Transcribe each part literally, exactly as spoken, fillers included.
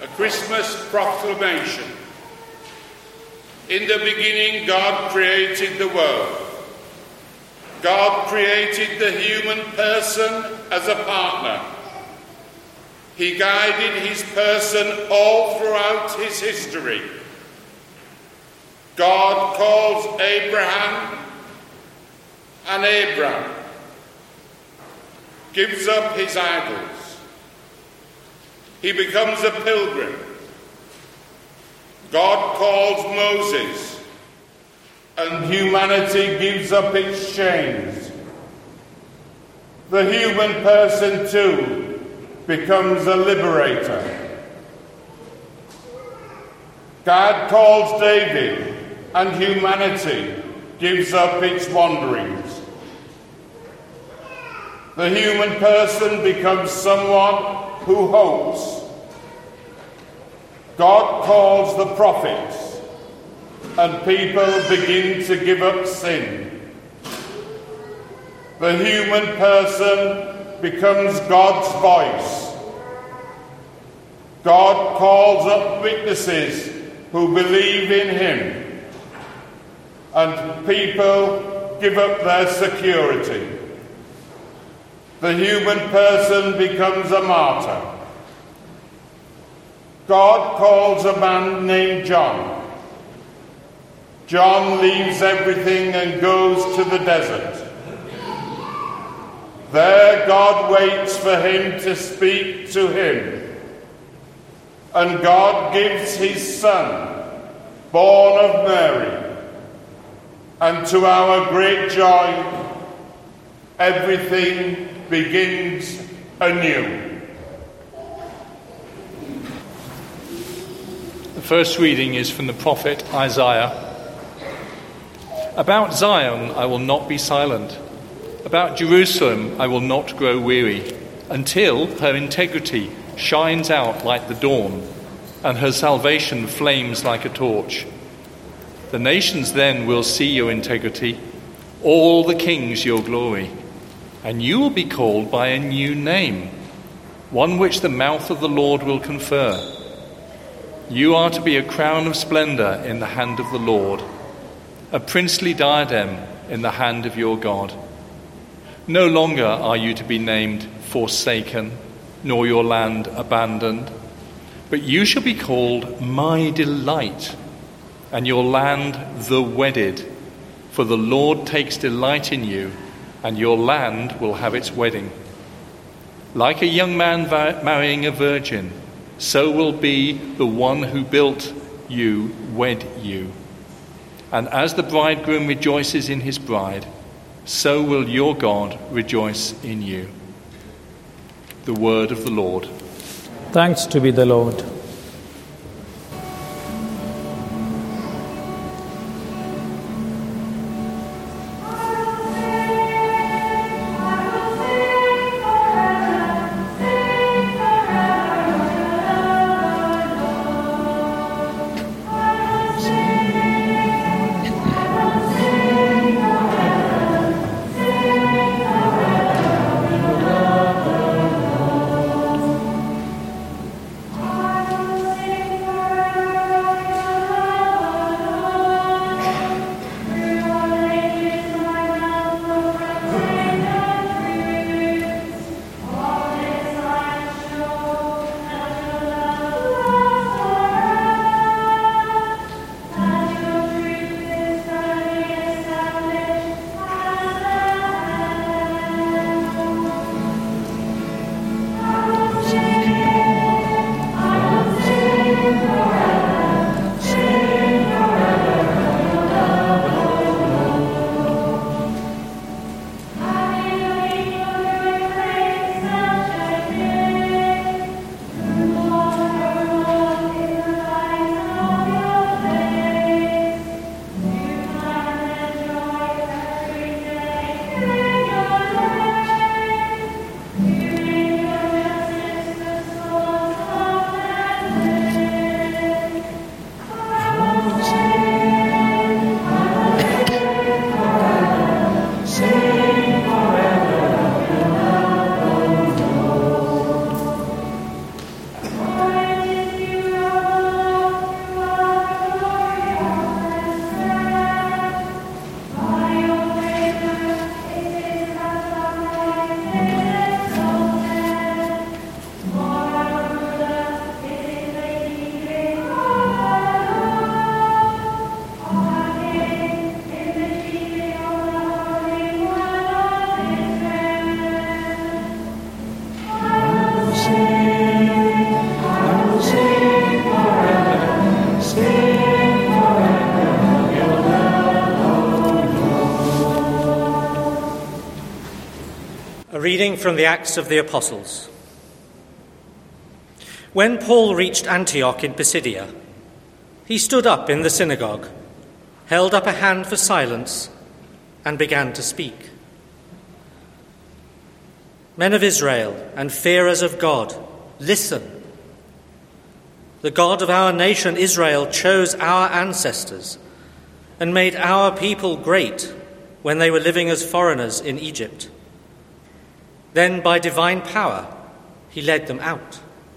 A Christmas proclamation. In the beginning, God created the world. God created the human person as a partner. He guided his person all throughout his history. God calls Abraham, and Abram gives up his idols. He becomes a pilgrim. God calls Moses, and humanity gives up its chains. The human person too becomes a liberator. God calls David, and humanity gives up its wanderings. The human person becomes someone who hopes. God calls the prophets, and people begin to give up sin. The human person becomes God's voice. God calls up witnesses who believe in him, and people give up their security. The human person becomes a martyr. God calls a man named John. John leaves everything and goes to the desert. There God waits for him to speak to him. And God gives his son, born of Mary. And to our great joy, everything begins anew. The first reading is from the prophet Isaiah. About Zion I will not be silent. About Jerusalem I will not grow weary, until her integrity shines out like the dawn, and her salvation flames like a torch. The nations then will see your integrity, all the kings your glory, and you will be called by a new name, one which the mouth of the Lord will confer. You are to be a crown of splendor in the hand of the Lord, a princely diadem in the hand of your God. No longer are you to be named forsaken, nor your land abandoned, but you shall be called my delight, and your land the wedded, for the Lord takes delight in you, and your land will have its wedding. Like a young man va- marrying a virgin, so will be the one who built you wed you. And as the bridegroom rejoices in his bride, so will your God rejoice in you. The word of the Lord. Thanks to be the Lord. reading from the Acts of the Apostles. When Paul reached Antioch in Pisidia, he stood up in the synagogue, held up a hand for silence, and began to speak. Men of Israel and fearers of God, listen. The God of our nation Israel chose our ancestors and made our people great when they were living as foreigners in Egypt. Then by divine power he led them out.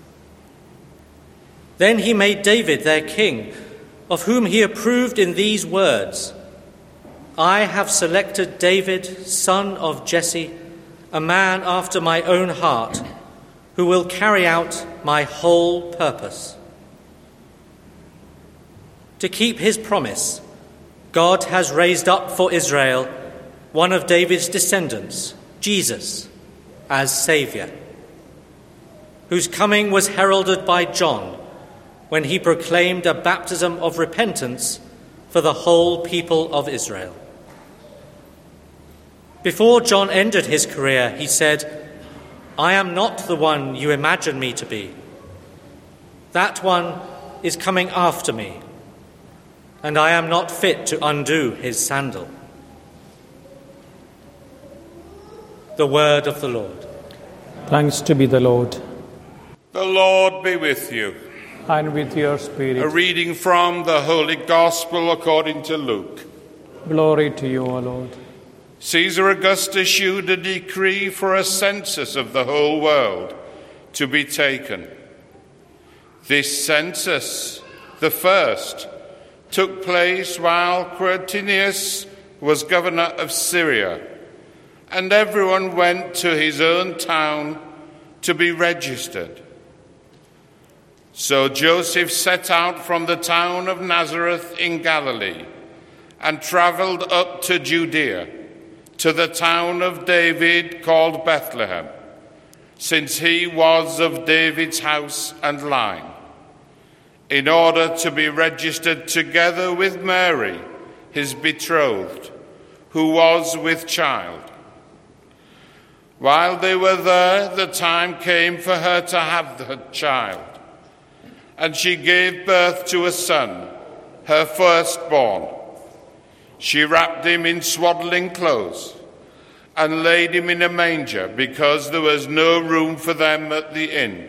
Then he made David their king, of whom he approved in these words, I have selected David, son of Jesse, a man after my own heart, who will carry out my whole purpose. To keep his promise, God has raised up for Israel one of David's descendants, Jesus, as Saviour, whose coming was heralded by John when he proclaimed a baptism of repentance for the whole people of Israel. Before John ended his career, he said, I am not the one you imagine me to be. That one is coming after me, and I am not fit to undo his sandal. The word of the Lord. Thanks to be the Lord. The Lord be with you. And with your spirit. A reading from the Holy Gospel according to Luke. Glory to you, O Lord. Caesar Augustus issued a decree for a census of the whole world to be taken. This census, the first, took place while Quirinius was governor of Syria, and everyone went to his own town to be registered. So Joseph set out from the town of Nazareth in Galilee and travelled up to Judea, to the town of David called Bethlehem, since he was of David's house and line, in order to be registered together with Mary, his betrothed, who was with child. While they were there, the time came for her to have the child, and she gave birth to a son, her firstborn. She wrapped him in swaddling clothes and laid him in a manger because there was no room for them at the inn.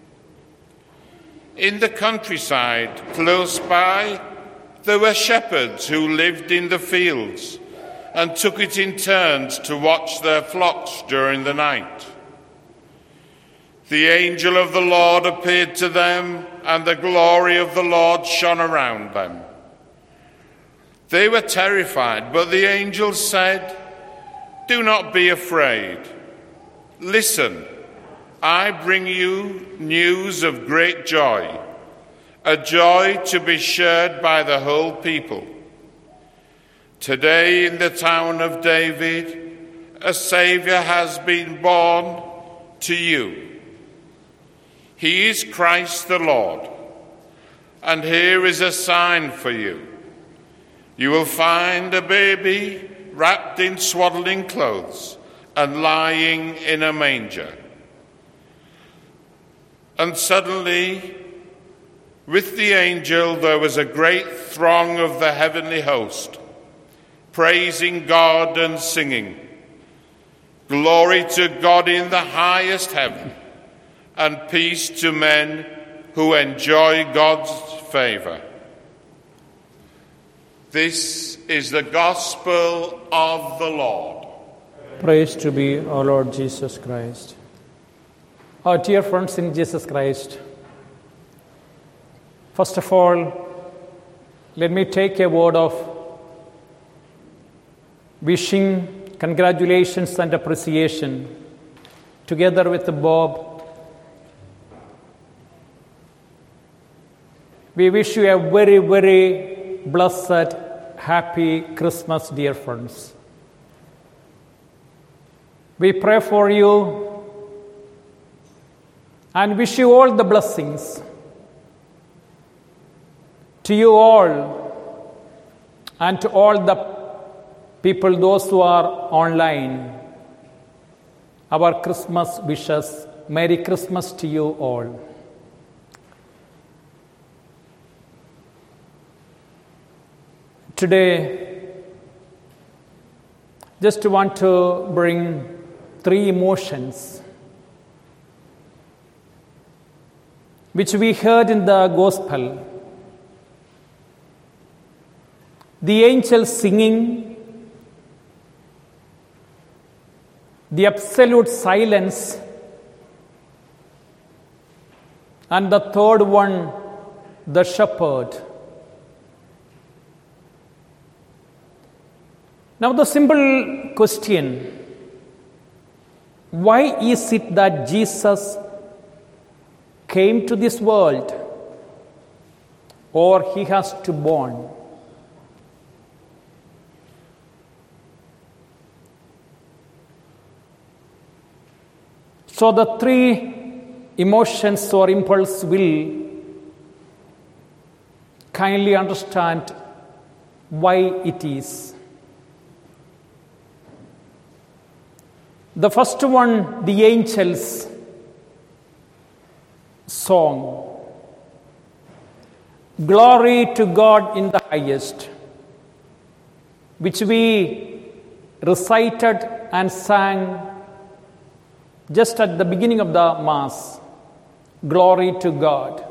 In the countryside close by, there were shepherds who lived in the fields and took it in turns to watch their flocks during the night. The angel of the Lord appeared to them, and the glory of the Lord shone around them. They were terrified, but the angel said, Do not be afraid. Listen, I bring you news of great joy, a joy to be shared by the whole people. Today in the town of David, a Saviour has been born to you. He is Christ the Lord. And here is a sign for you. You will find a baby wrapped in swaddling clothes and lying in a manger. And suddenly, with the angel, there was a great throng of the heavenly host, praising God and singing, Glory to God in the highest heaven, and peace to men who enjoy God's favour. This is the gospel of the Lord. Praise to be our Lord Jesus Christ. Our dear friends in Jesus Christ, first of all, let me take a word of wishing, congratulations and appreciation together with Bob. We wish you a very, very blessed, happy Christmas, dear friends. We pray for you and wish you all the blessings. To you all and to all the people, those who are online, our Christmas wishes. Merry Christmas to you all. Today, just want to bring three emotions which we heard in the Gospel. The angels singing, the absolute silence, and the third one, the shepherd. Now the simple question, why is it that Jesus came to this world, or he has to born? So the three emotions or impulse will kindly understand why it is. The first one, the angels' song. Glory to God in the highest, which we recited and sang just at the beginning of the Mass. Glory to God.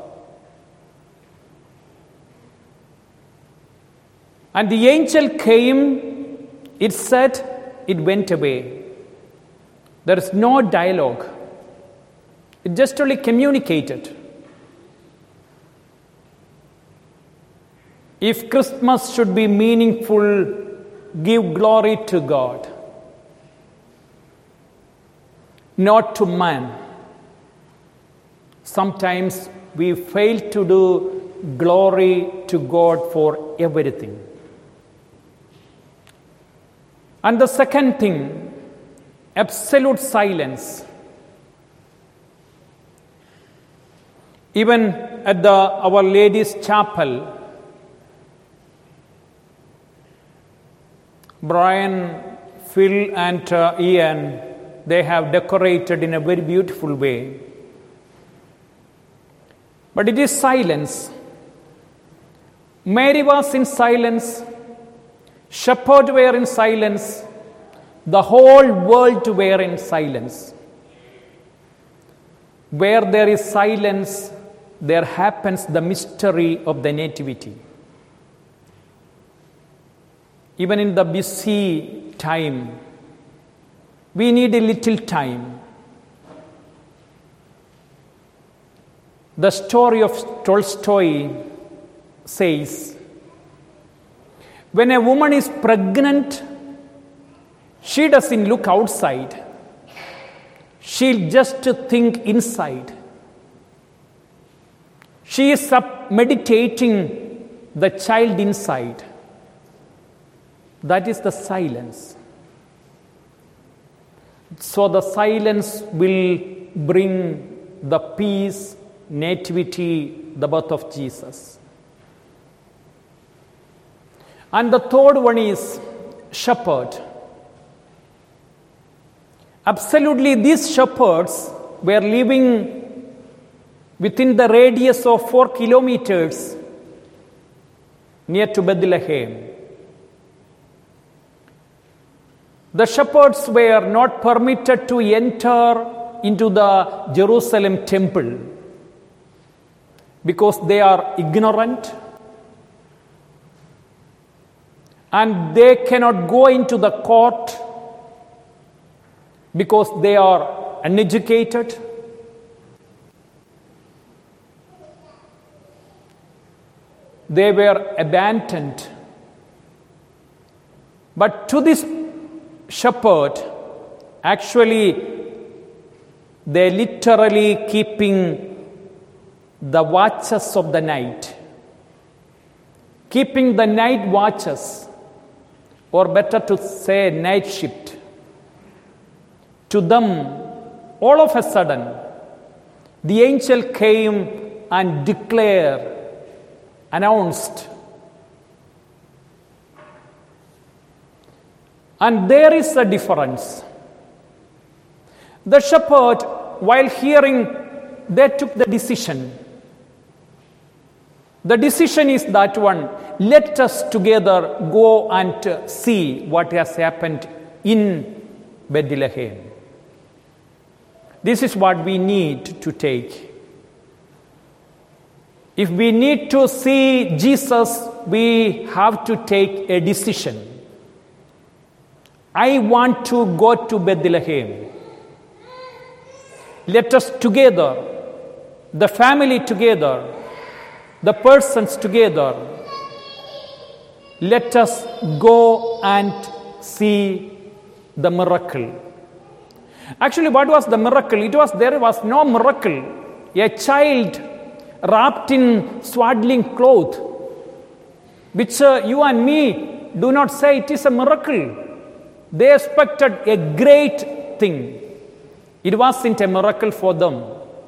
And the angel came, it said, it went away. There is no dialogue. It just only communicated. If Christmas should be meaningful, give glory to God, not to man. Sometimes we fail to do glory to God for everything. And the second thing, absolute silence. Even at the Our Lady's Chapel, Brian, Phil, and uh, Ian, they have decorated in a very beautiful way. But it is silence. Mary was in silence. Shepherds were in silence. The whole world were in silence. Where there is silence, there happens the mystery of the Nativity. Even in the busy time, we need a little time. The story of Tolstoy says, when a woman is pregnant, she doesn't look outside. She'll just think inside. She is up meditating the child inside. That is the silence. So the silence will bring the peace, nativity, the birth of Jesus. And the third one is shepherd. Absolutely, these shepherds were living within the radius of four kilometers near to Bethlehem. The shepherds were not permitted to enter into the Jerusalem temple because they are ignorant and they cannot go into the court because they are uneducated. They were abandoned. But to this shepherd, actually, they literally keeping the watches of the night, keeping the night watches, or better to say night shift. To them, all of a sudden, the angel came and declared, announced. And there is a difference. The shepherd, while hearing, they took the decision. The decision is that one, let us together go and see what has happened in Bethlehem. This is what we need to take. If we need to see Jesus, we have to take a decision. I want to go to Bethlehem. Let us together, the family together, the persons together, let us go and see the miracle. Actually, what was the miracle? It was, there was no miracle. A child wrapped in swaddling cloth, which uh, you and me do not say it is a miracle. They expected a great thing. It wasn't a miracle for them.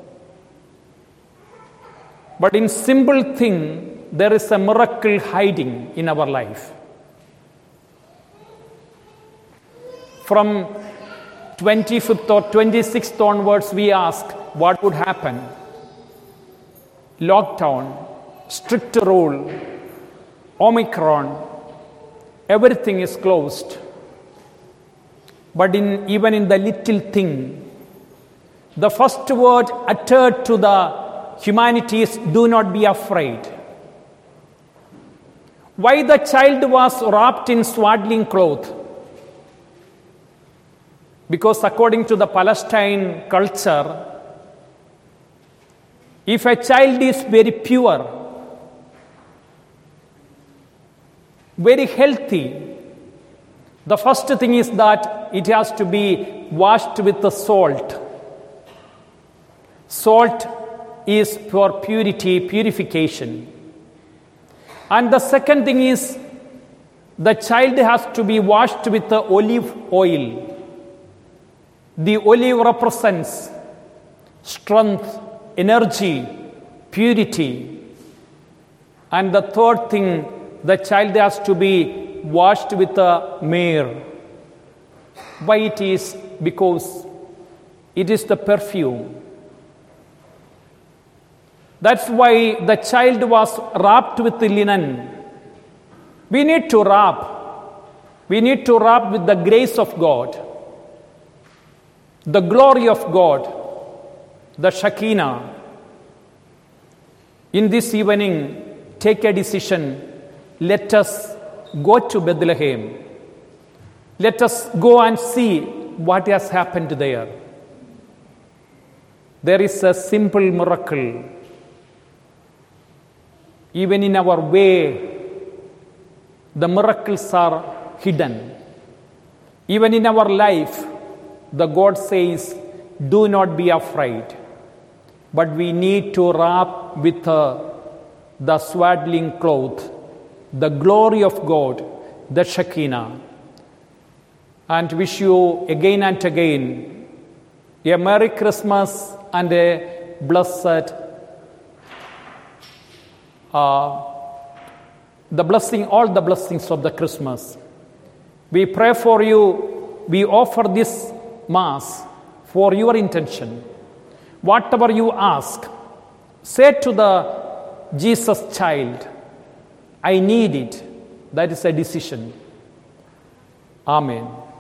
But in simple thing, there is a miracle hiding in our life. From twenty-fifth or twenty-sixth onwards, we ask what would happen. Lockdown, strict rule, Omicron, everything is closed. But in, even in the little thing, the first word uttered to the humanity is, do not be afraid. Why the child was wrapped in swaddling cloth? Because according to the Palestine culture, if a child is very pure, very healthy, the first thing is that it has to be washed with the salt. Salt is for purity, purification. And the second thing is, the child has to be washed with the olive oil. The olive represents strength, energy, purity. And the third thing, the child has to be washed with the myrrh. Why it is? Because it is the perfume. That's why the child was wrapped with the linen. We need to wrap. We need to wrap with the grace of God, the glory of God, the Shekinah. In this evening, take a decision. Let us go to Bethlehem. Let us go and see what has happened there. There is a simple miracle. Even in our way, the miracles are hidden. Even in our life, the God says, do not be afraid. But we need to wrap with uh, the swaddling cloth, the glory of God, the Shekinah. And wish you again and again a Merry Christmas and a blessed Uh, the blessing, all the blessings of the Christmas. We pray for you. We offer this Mass for your intention. Whatever you ask, say to the Jesus child, I need it. That is a decision. Amen.